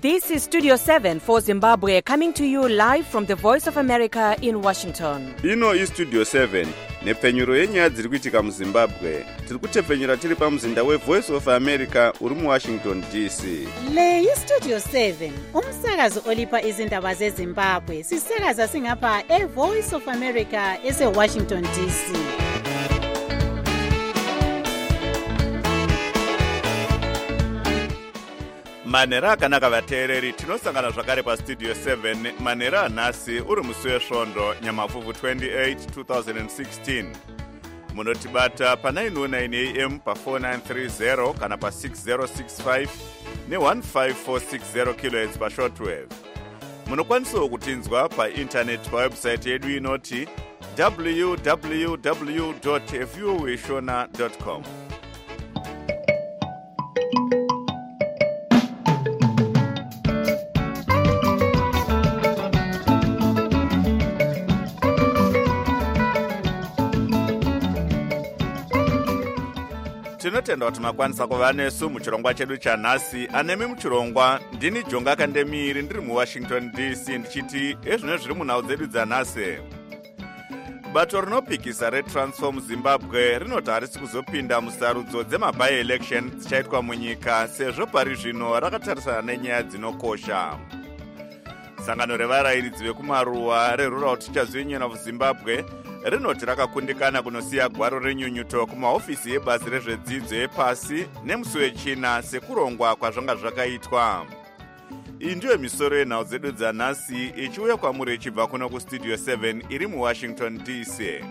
This is Studio 7 for Zimbabwe, coming to you live from the Voice of America in Washington. Ino iStudio 7 nepfenyuro yenyaya dziri kuitika muZimbabwe. Tiri kutepfenyura tiri pamuzinda weVoice of America uri muWashington DC. Le iStudio 7 umsakazo olipa izindaba zeZimbabwe. Sisakaza singapha eVoice of America eseWashington DC. Manera akanaka vateereri, tinosangana zvakare paStudio 7 manera anhasi uri musi wesvondo Nyamavhuvhu 28 2016. Munotibata pa 909 AM pa 4930 kana pa 6065 ne15460 kHz pa shortwave. Munokwanisawo kutinzwa pa internet pa website yedu inoti www.voashona.com. Tinotenda kuti makwanisa kuva nesu muchirongwa chedu chanhasi. Anemi muchirongwa ndini Jonga Kandemiri ndiri muWashington DC ndichiti ezvino zviri munhau dzedu dzanhasi. Bato rinopikisa reTransform Zimbabwe rinoti harisi kuzopinda musarudzo dzemaby-election dzichaitwa munyika sezvo pari zvino rakatarisana nenyaya dzinokosha. Sangano revarairidzi vekumaruwa reRural Teachers Union of Zimbabwe rinoti rakakundikana kunosiya gwaro renyunyuto kumahofisi ebasi rezvedzidzo yepasi nemusi wechina sekurongwa kwazvanga zvakaitwa. Iyi ndiyo misoro yenhau dzedu dzanhasi ichiuya kwamuri ichibva kuno kuStudio 7 iri muWashington DC.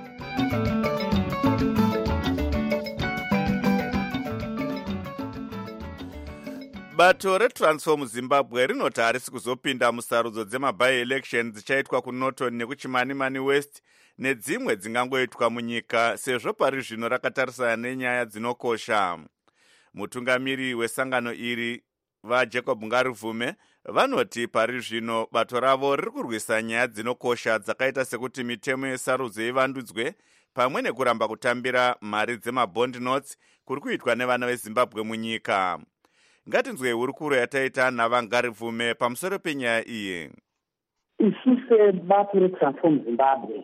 Bato reTransform Zimbabwe rinoti harisi kuzopinda musarudzo dzemaby-election dzichaitwa kuNorton nekuChimanimani West nedzimwe dzingangoitwa munyika sezvo pari zvino rakatarisana nenyaya dzinokosha. Mutungamiri wesangano iri vaJacob Ngarivume vanoti pari zvino bato ravo riri kurwisa nyaya dzinokosha dzakaita sekuti mitemo yesarudzo ivandudzwe pamwe nekuramba kutambira mari dzemabond notes kuri kuitwa nevana veZimbabwe munyika. Ngatinzwe hurukuro yataita naVangarivume pamusoro penyaya iyi. Isu sebato reTransform Zimbabwe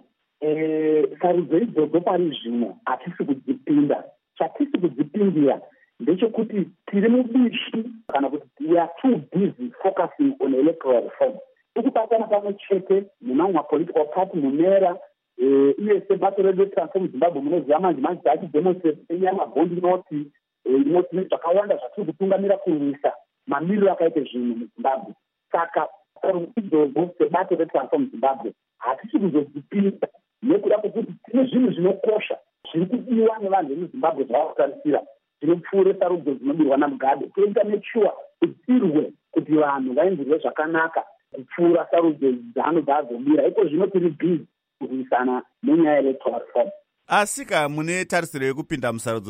sarudzo idzodzo pari zvino hatisi kudzipinda. Chatisi kudzipindira ndechekuti tiri mubishi kana kuti we are too busy focusing on electoral reform. Ukubatana pamwe chete nemamwe political party munera iye sebato reTransform Zimbabwe munoziva manje achidemonstrate enyaya mabond noti inoti zvakawanda zvatiri kutungamira kurwisa mamiriro akaita zvinhu muZimbabwe. Saka idzodzo sebato reTransform Zimbabwe hatisi kuzodzipinda nekuda kwekuti tine zvinhu zvinokosha zviri kudiwa nevanhu vemuZimbabwe zvavakutarisira zvinopfuure sarudzo dzinobirwa naMugabe. Toita neshuwa kutirwe kuti vanhu vainzirwe zvakanaka kupfuura sarudzo dzaanobva azobira. Iko zvino tiri bhizi kurwisana nenyaya yeelectoral reform. Asika mune tarisiro yekupinda musarudzo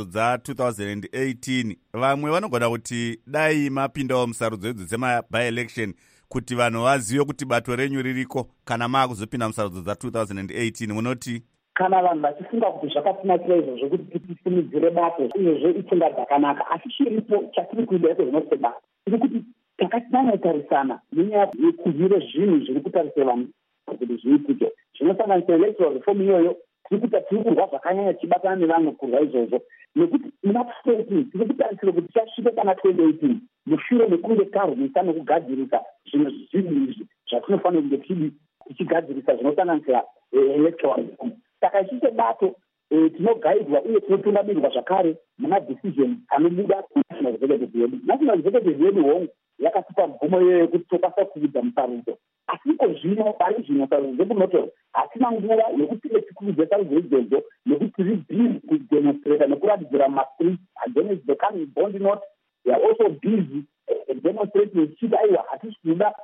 dza2018 vamwe vanogona kuti dai mapindawo musarudzo idzi dzemaby-election kuti vanhu vazive kuti bato renyu ririko kana maakuzopinda musarudzo dza2018 munoti kana vanhu vachifunga kuti zvakatinakira izvozvo kuti tisimudzire bato uyezve ipfungwa dzakanaka asi chiripo chatiri kuida iko zvinoti bato tiri kuti takanyatarisana nenyaya yekuvire zvinhu zviri kutarisa vanhu kuti zviitike zvinosanganisa electoral reform iyoyo. Tiri kurwa zvakanyanya tichibatana nevamwe kurwa izvozvo nekuti muna2018 tiri kutarisira kuti tichasvika kana 2018 mushure mekunge tarwisa nekugadzirisa zvinhu zvizhinji izvi zvatinofanira kunge tichigadzirisa zvinosanganisira electoral reform. Saka ichise bato tinogaidwa uye tinotungamirirwa zvakare mumadecision anobuda kunational executive yedu. National executive yedu hongu yakatipa mvumo iyoyo yekuti tokwanisa kuvidza musarudzo. Asi iko zvino pari zvino sarudzo dzekunoto hatina nguva yekuti tichikwidza sarudzo idzodzo nekuti tiri busy kudemonstrata nekuratidzira mastreet against the coming bond note. We are also busy demonstrating tichiti aiwa hatisi kuda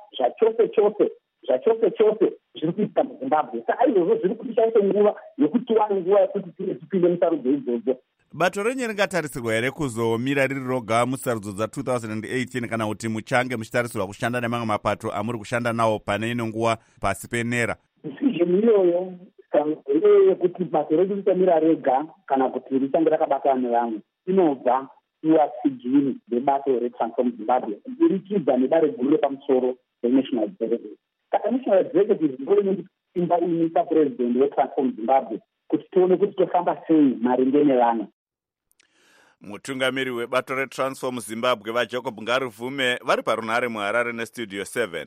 zvachose zviri kuitika muZimbabwe. Saka izvozvo zviri kutishaisa nguva yekuti tiwane nguva yekuti tipinde musarudzo idzodzo. Bato renyu ringatarisirwa here kuzomira riri roga musarudzo dza2018 kana kuti muchange muchitarisirwa kushanda nemamwe mapato amuri kushanda nawo pane ino nguva pasi penera? Decision iyoyo iyoyo yekuti bato redu richamira rega kana kuti richange rakabatana nevamwe inobva vasigini vebato reTransform Zimbabwe kuburikidza nedare guru repamusoro reNational Executive. Saka National Executive ndoine imba iisa president weTransform Zimbabwe kuti tione kuti tofamba sei maringe nevana. Mutungamiri webato reTransform Zimbabwe vaJacob Ngaruvume vari parunhare muHarare neStudio 7.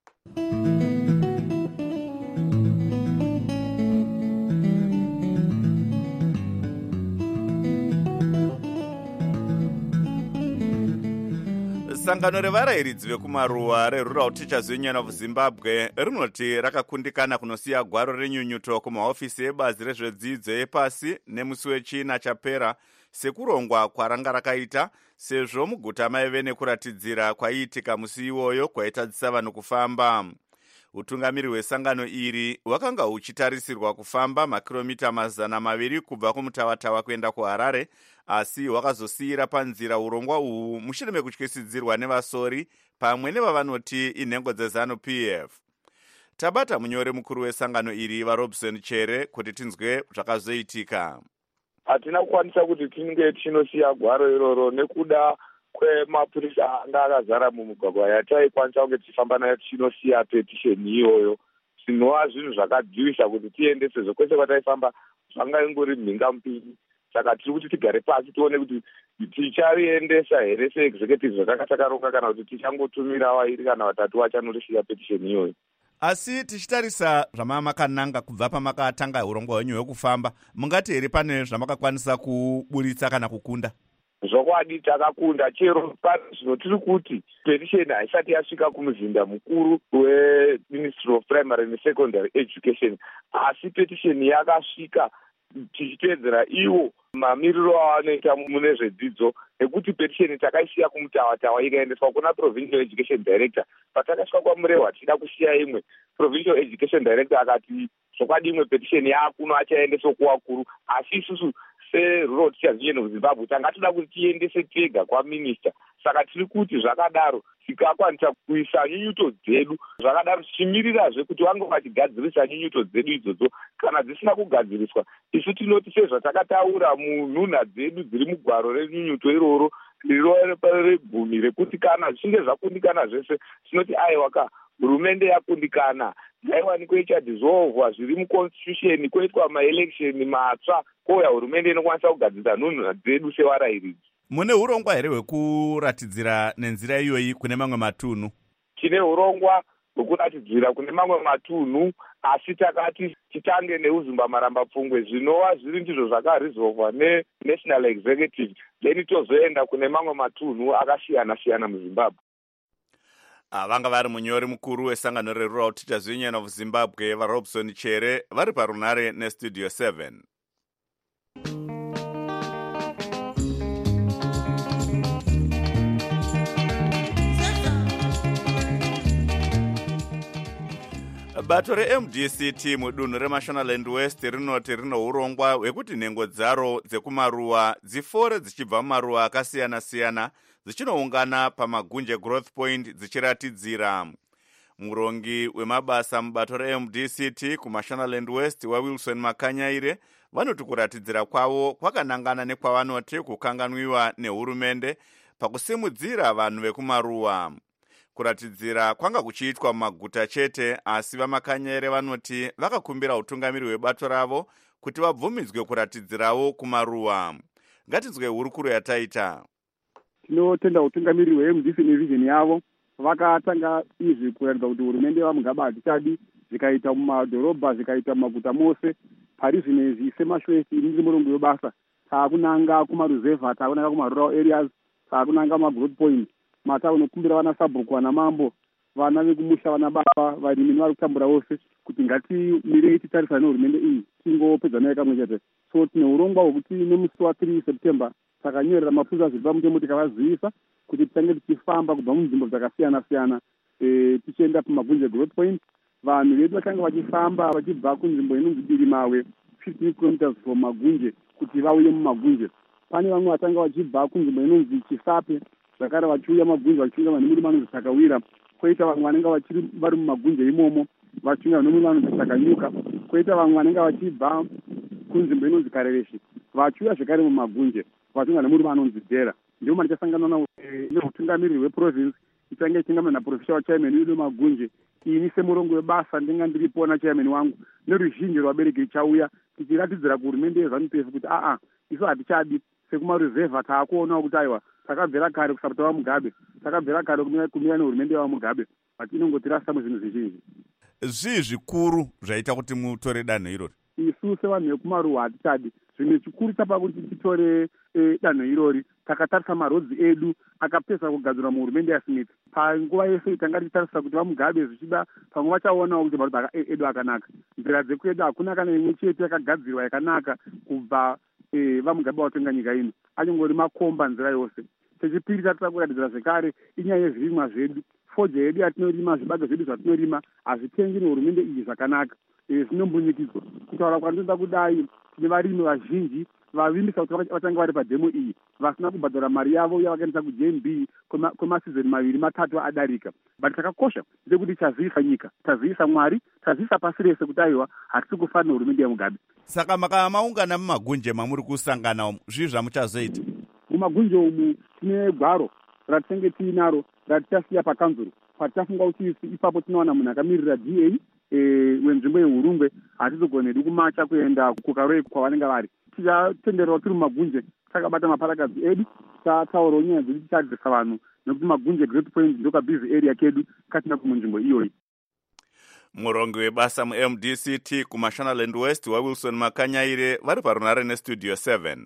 Sangano revarairidzi vekumaruwa reRural Teachers Union of Zimbabwe rinoti rakakundikana kunosiya gwaro renyunyuto kumahofisi ebazi rezvedzidzo yepasi nemusi wechina chapera sekurongwa kwaranga rakaita, sezvo muguta maive nekuratidzira kwaiitika musi iwoyo kwaitadzisa vanhu kufamba. Utungamiri hwesangano iri hwakanga huchitarisirwa kufamba makiromita 200 kubva kumutavatawa kuenda kuHarare, asi hwakazosiyira panzira urongwa uhu mushure mekutyisidzirwa nevasori pamwe nevavanoti inhengo dzeZANU-PF. Tabata munyori mukuru wesangano iri vaRobson Chere kuti tinzwe zvakazoitika. Hatina kukwanisa kuti tinge tinosiya gwaro iroro nekuda kwemapurisa anga akazara mumugwagwa yataikwanisa kunge tifamba nayo tinosiya petisheni iyoyo. Zvinova zvinhu zvakadhivisa kuti tiende sezvo kwese kwataifamba zvanga ingori mhinga mupiri. Saka tiri kuti tigare pasi tione kuti tichariendesa here seexecutive zvatakatakaronga kana kuti tichangotumira vairi kana vatatu vachanorisiya petisheni iyoyo. Asi tichitarisa zvamakananga kubva pamakatanga urongwa hwenyu hwekufamba, mungati here pane zvamakakwanisa kuburitsa kana kukunda? Zvokwadi takakunda, chero pano zvino tiri kuti petisheni haisati yasvika kumuzinda mukuru weMinistry of Primary and Secondary Education, asi petisheni yakasvika tichiteedzera iwo mamiriro avanoita mune zvedzidzo, nekuti petisheni takaisiya kumutavatawa ikaendeswa kuna Provincial Education Director. Patakasvika kwamurehwa tichida kusiya imwe, Provincial Education Director akati zvokwadi imwe petisheni yaakuno achaendeswa kuvakuru, asi isusu seRural Teachers Union of Zimbabwe tanga toda kuti tiendese tega kwaminista. Saka tiri kuti zvakadaro tikakwanisa kuisa nyunyuto dzedu, zvakadaro tichimirirazve kuti vange vachigadzirisa nyunyuto dzedu idzodzo. Kana dzisina kugadziriswa, isu tinoti sezvatakataura munhunha dzedu dziri mugwaro renyunyuto iroro regumi rekuti kana zvichinge zvakundikana zvese tinoti aiwa hurumende yakundikana, ngaiwanikwe ichadhisolvwa zviri muconstitution, koitwa maelection matsva, kouya hurumende inokwanisa kugadzirisa nhunha dzedu sevarairidzi. Mune urongwa here hwekuratidzira nenzira iyoyi kune mamwe matunhu? Tine urongwa hwekuratidzira kune mamwe matunhu, asi takati titange neuzimba marambapfungwe zvinova zviri ndizvo zvakarizovwa neNational Executive, then tozoenda kune mamwe matunhu akasiyana-siyana muZimbabwe. Vanga vari munyori mukuru wesangano reRural Teachers Union of Zimbabwe vaRobson Chere vari parunhare neStudio 7. Bato reMDCT mudunhu reMashonaland West rinoti rino urongwa hwekuti nhengo dzaro dzekumaruwa dzifore dzichibva mumaruwa akasiyana-siyana dzichinoungana pamagunje Growth Point dzichiratidzira. Murongi wemabasa mubato reMDCT kuMashonaland West waWilson Makanyaire vanoti kuratidzira kwavo kwakanangana nekwavanoti kukanganwiwa nehurumende pakusimudzira vanhu vekumaruwa. Kuratidzira kwanga kuchiitwa mumaguta chete, asi vaMakanyaire vanoti vakakumbira utungamiri hwebato ravo kuti vabvumidzwe kuratidzirawo kumaruwa. Ngatinzwe hurukuro yataita. Tinotenda utungamiri hweMDC nevision yavo vakatanga izvi kuratidza kuti hurumende vamugaba hatichadi, zvikaita mumadhorobha, zvikaita mumaguta mose. Parizvino izvi semashwesi ndiri murongo webasa taakunanga kumaruzevha, taakunanga kumarural areas, taakunanga kumagrowth point, mataunokumbira vana sabhuku, vana mambo, vana vekumusha, vana baba, varimi nevari kutambura vose kuti ngatimirei titarisana nehurumende iyi tingopedza nayo kamwe chete. So tine urongwa hwekuti nemusi wa3 September takanyorera mapurisa zviri pamutemo tikavazivisa kuti titange tichifamba kubva munzvimbo dzakasiyana-siyana tichienda pamagunje Growth Point. Vanhu vedu vachanga vachifamba vachibva kunzvimbo inonzi Dirimawe 15 km from magunje kuti vauye mumagunje. Pane vamwe vatanga vachibva kunzvimbo inonzi Chisape zvakare vachiuya magunje vachiuya vanhu muri vanonzi Takawira. Koita vamwe vanenge vari mumagunje imomo vachiuya vanhu muri vanonzi Takanyuka. Koita vamwe vanenge vachibva kunzvimbo inonzi Karereshi vachiuya zvakare mumagunje vachiuya vanhu muri vanonzi Dhera. ndio manichasangana neutungamiriri hweprovince ichange ichingamana naprofessional chairman Udo Magunje. Ini semurongo webasa ndinga ndiripona chairman wangu neruzhinji rwabereki richauya tichiratidzira kuhurumende yeZANU-PF kuti isu hatichadi sekumaruzevha taakuonawo kuti aiwa takabvera kare kusapota vaMugabe, takabvera kare kumira nehurumende vaMugabe, but inongotirasa muzvinhu zvizhinji. Zvii zvikuru zvaita kuti mutore danho irori? Isu sevanhu vekumaruwa hatichadi. Zvimwe chikuru chapakuti titore danho irori, takatarisa marodzi edu akapesa kugadzirwa muhurumende yaSmith. Panguva yese tanga tichitarisa kuti vaMugabe zvichida pamwe vachaonawo kuti marodzi edu akanaka. Nzira dzekwedu hakuna kana imwe chete yakagadzirwa yakanaka kubva vaMugabe vatonga nyika ino. Anyongori makomba nzira yose. Chechipiri tatira kuratidzira zvekare inyaya yezvirimwa zvedu. Foje yedu yatinorima, zvibage zvedu zvatinorima hazvitengi nehurumende iyi zvakanaka. Zvinombunyikidzwa. Kutaura kwandinoda kudai tine varimi vazhinji vavimbisa kuti vachange vari padhemo iyi vasina kubhadhara mari yavo yavakaendesa kuJNB kwemasizoni 2-3 adarika. But chakakosha ndechekuti chaziisa nyika, chaziisa Mwari, chaziisa pasi rese kuti aiwa hatisi kufana nehurumende yaMugabe. Saka maungana mumagunje mamuri kusangana zvii zvamuchazoita? Mumagunje umu tine gwaro ratinenge tiinaro ratichasiya pakanzuro. Patichafunga kuti ipapo tinowana munhu akamirira DA wenzvimbo yeHurungwe hatizogonedi kumacha kuenda kuKaroe kwavanenge vari. Tichatenderwa tiri mumagunje takabata maparakadzi edu, tataurawo nyaya dzedu tichadzidzisa vanhu nekuti magunje Great Point ndokabhizi area kedu katina kumunzvimbo iyoyi. Murongi webasa muMDCT kuMashonaland West waWilson Makanyaire vari parunare nestudio 7.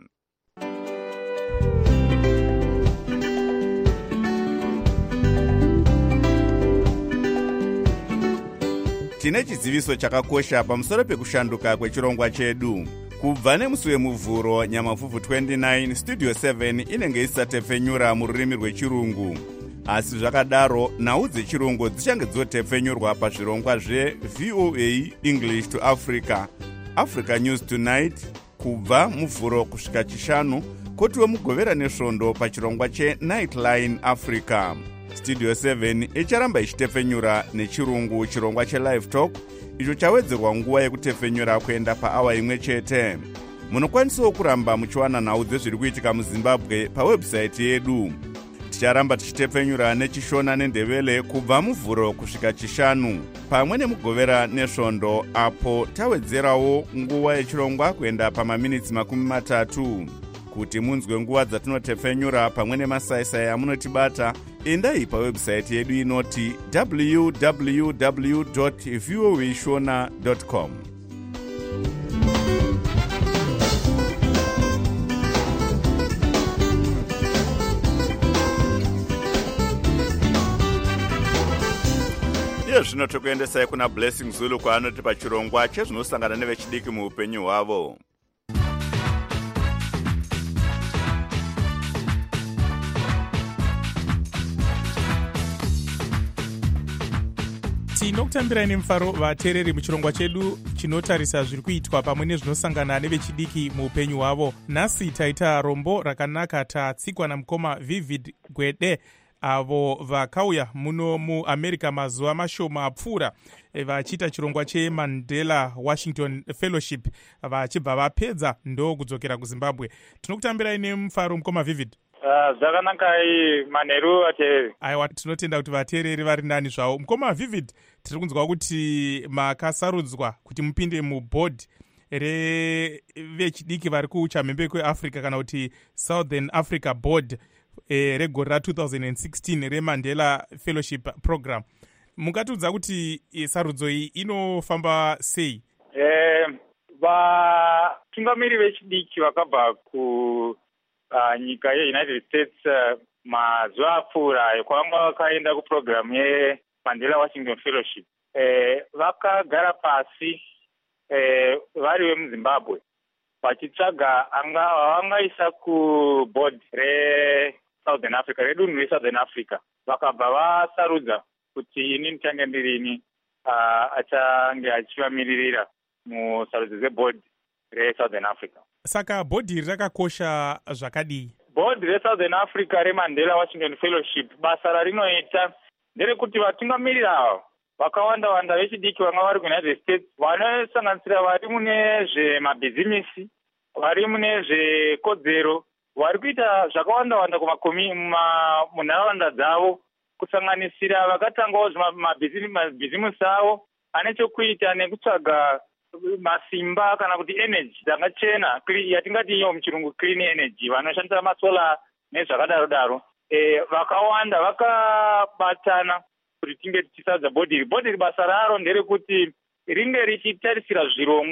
Tine chiziviso chakakosha pamusoro pekushanduka kwechirongwa chedu. Kubva nemusi wemuvhuro Nyamavhuvhu 29, studio 7 inenge isatefenyura mururimi rwechirungu. Asi zvakadaro, nhau dzechirungu dzichange dzotefenyurwa pazvirongwa zveVOA English to Africa, Africa News Tonight, kubva muvhuro kusvika chishanu, kotiwe mugovera nesvondo pachirongwa cheNightline Africa. Studio 7 icharamba ichitefenyura nechirungu chirongwa cheLive Talk, icho chawedzerwa nguva yekutefenyura kuenda paawa imwe chete. Munokwanisawo kuramba muchiwana nhau dzezviri kuitika muZimbabwe pawebsite yedu. Ticharamba tichitefenyura nechishona nendevele kubva muvhuro kusvika chishanu, pamwe nemugovera nesvondo, apo tawedzerawo nguva yechirongwa kuenda pamaminitsi 30. Kuti munzwe nguva dzatinotefenyura pamwe nemasaisai amunotibata, endai pawebsite yedu inoti www.voashona.com. Iye zvino tokuendesai kuna Blessing Zulu kwaanoti pachirongwa chezvinosangana nevechidiki muupenyu hwavo. Tinokutambirai nemufaro vateereri muchirongwa chedu chinotarisa zviri kuitwa pamwe nezvinosangana nevechidiki muupenyu hwavo. Nhasi taita rombo rakanaka tatsikwa namukoma Vivid Gwede, avo vakauya muno muAmerica mazuva mashoma apfuura vachiita chirongwa cheMandela Washington Fellowship, vachibva vapedza ndokudzokera kuZimbabwe. Tinokutambirai nemufaro mukoma Vivid. Zvakanaka manheru vateereri. Aiwa, tinotenda kuti vateereri vari nani zvavo. Mukoma Vivid, tiri kunzwa kuti makasarudzwa kuti mupinde muboard revechidiki vari kuchamhembe kweAfrica kana kuti Southern Africa Board regore ra2016 reMandela Fellowship Program. Mungatiudza kuti sarudzo iyi inofamba sei? Vatungamiri vechidiki vakabva nyika yeUnited States mazuva apfuura kwanga vakaenda kuprogramu yeMandela Washington Fellowship, vakagara pasi vari vemuZimbabwe vachitsvaga vangaisa kuboard reSouthern Africa, redunhu reSouthern Africa. Vakabva vasarudza kuti ini ndichange ndirini achange achivamiririra musarudzo dzeboard reSouthern Africa. Saka bhodhi iri rakakosha zvakadii? Board reSouthern Africa reMandela Washington Fellowship basa rarinoita nderekuti vatungamiriri ava vakawanda vechidiki vanga vari kuUnited States, vanosanganisira vari mune zvemabhizimisi, vari mune zvekodzero, vari kuita zvakawanda-wanda munharaunda dzavo, kusanganisira vakatangawo mabhizimusi avo ane chokuita nekutsvaga masimba kana kuti energy dzakachena yatingati iyo muchirungu clean energy, vanoshandisa masola nezvakadaro-daro. Vakawanda vakabatana kuti tinge tichisadza bhodhiri. Bhodhiri basa raro nderekuti ringe richitarisa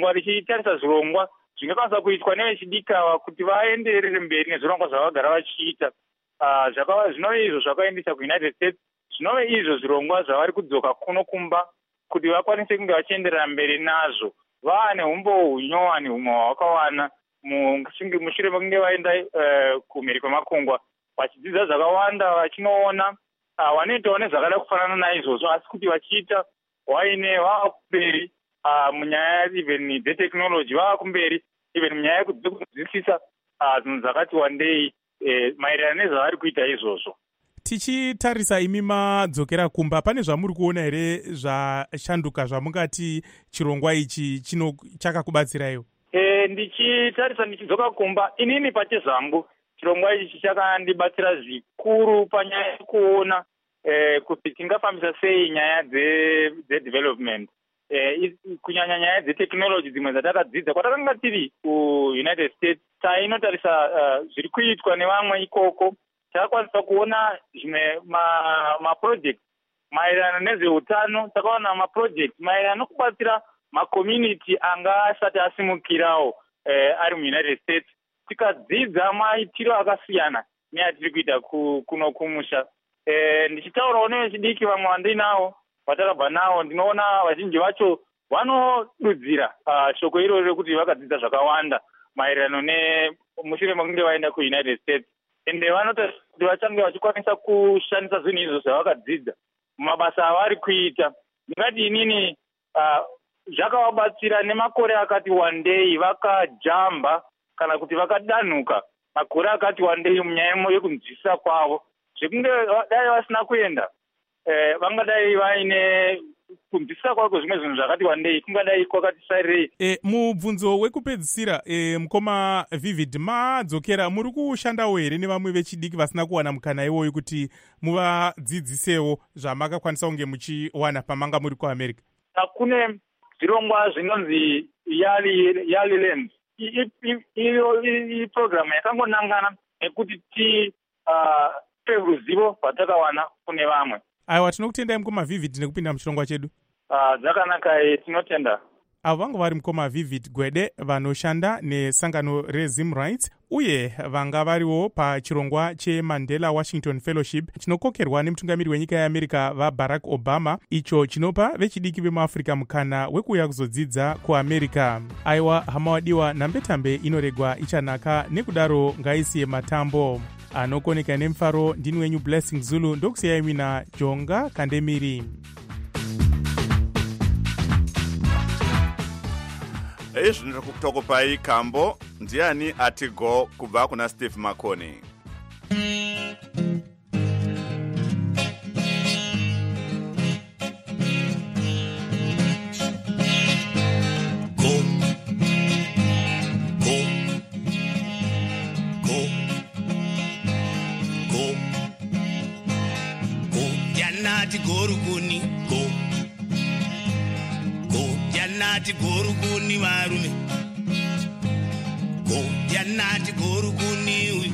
zvirongwa zvingakwanisa kuitwa nevechidika kuti vaenderere mberi nezvirongwa zvavagara vachiita. Zvinove izvo zvakaendesa kuunited states, zvinove izvo zvirongwa zvavari kudzoka kuno kumba kuti vakwanise kunge vachienderera mberi nazvo. Vaane hunyowani humwe hwavakawana mushure mekunge vaenda kumhiri kwemakungwa, vachidzidza zvakawanda, vachinoona vanoitawo nezvakada kufanana naizvozvo, asi kuti vachiita vava kumberi munyaya even dzetechnology, vava kumberi even munyaya yekudzidzisisa zvinhu zvakati wandei maererano nezvavari kuita izvozvo. Tichitarisa imi madzokera kumba, pane zvamuri kuona here zvashanduka zvamungati chirongwa ichi chakakubatsiraiwo? Ndichitarisa ndichidzoka kumba, inini pachezvangu chirongwa ichi chakandibatsira zvikuru panyaya yekuona kuti tingafambisa sei nyaya dzedevelopment, kunyanya nyaya dzetechnology dzimwe dzatakadzidza kwatakanga tiri kuunited states. Tainotarisa zviri kuitwa nevamwe ikoko, takakwanisa kuona zvimwe maproject maererano nezveutano, takaona maproject maererano nokubatsira macommunity anga asati asimukirawo ari muunited states. Tikadzidza maitiro akasiyana neatiri kuita kuno kumusha. Ndichitaurawo nevechidiki vamwe vandinavo vatakabva navo, ndinoona vazhinji vacho vanodudzira shoko iroro rekuti vakadzidza zvakawanda maererano mushure mekunge vaenda kuunited states, ende vanotaura kuti vachange vachikwanisa kushandisa zvinhu izvo zvavakadzidza mumabasa avari kuita. Ndingati inini zvakavabatsira nemakore akati wandei, vakajamba kana kuti vakadanhuka makore akati wandei munyaya yekunzwisisa kwavo. Zvekunge dai vasina kuenda, vangadai vaine kunzwisisa kwavo kwezvimwe zvinhu zvakati wandei, kungadai kwakati sarirei. Mubvunzo wekupedzisira, mukoma Vivid, madzokera muri kushandawo here nevamwe vechidiki vasina kuwana mukana iwoyo kuti muvadzidzisewo zvamakakwanisa kunge muchiwana pamanga muri kuAmerica? Kune zvirongwa zvinonzi Yali Lens. Iyi programu yakangonangana nekuti tipe ruzivo rwatakawana kune vamwe. Aiwa, tinokutendai mukoma Vivid nekupinda muchirongwa chedu. Dzakanaka, tinotenda. Avo vanga vari mukoma Vivid Gwede vanoshanda nesangano reZimRights uye vanga variwo pachirongwa cheMandela Washington Fellowship chinokokerwa nemutungamiri wenyika yeAmerica vaBarack Obama, icho chinopa vechidiki vemuAfrica mukana wekuuya kuzodzidza kuAmerica. Aiwa hama wadiwa, nambetambe inoregwa ichanaka, nekudaro ngaisiye matambo anokoneka nemufaro. Ndini wenyu Blessing Zulu, ndokusiyai mina Jonga Kandemiri. Izvi ndiri kutokupai kambo ndiani ati go kubva kuna Steve Makoni. Goruguni go yanati goruguni varume go yanati goruguni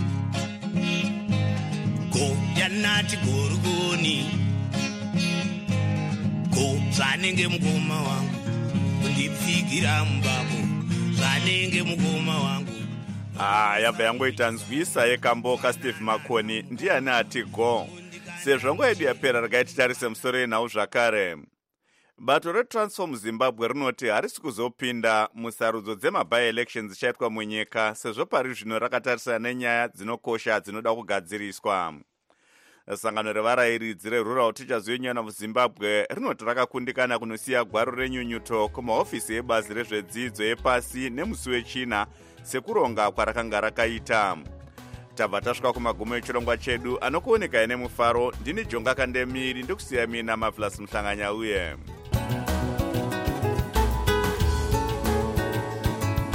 go yanati goruguni go zvanenge mukoma wangu kundipfigira mubako zvanenge mukoma wangu. Yabva yangoita nzwisa yekambo kaSteve Makoni ndiani ati go. Sezvo nguva yedu yapera regai titarise musoro yenhau zvakare. Bato reTransform Zimbabwe rinoti harisi kuzopinda musarudzo dzemabi-elections zichaitwa munyika sezvo pari zvino rakatarisana nenyaya dzinokosha dzinoda kugadziriswa. Sangano revarayiridzi reRural Teachers Union of Zimbabwe rinoti rakakundikana kunosiya gwaro renyunyuto kumahofisi ebazi rezvedzidzo yepasi nemusi wechina sekuronga kwarakanga rakaita. Tabva tasvika kumagumo echirongwa chedu anokuoneka ine mufaro. Ndini Jonga Kandemiri, ndikusiya mina Mavlas Mhlanganya uye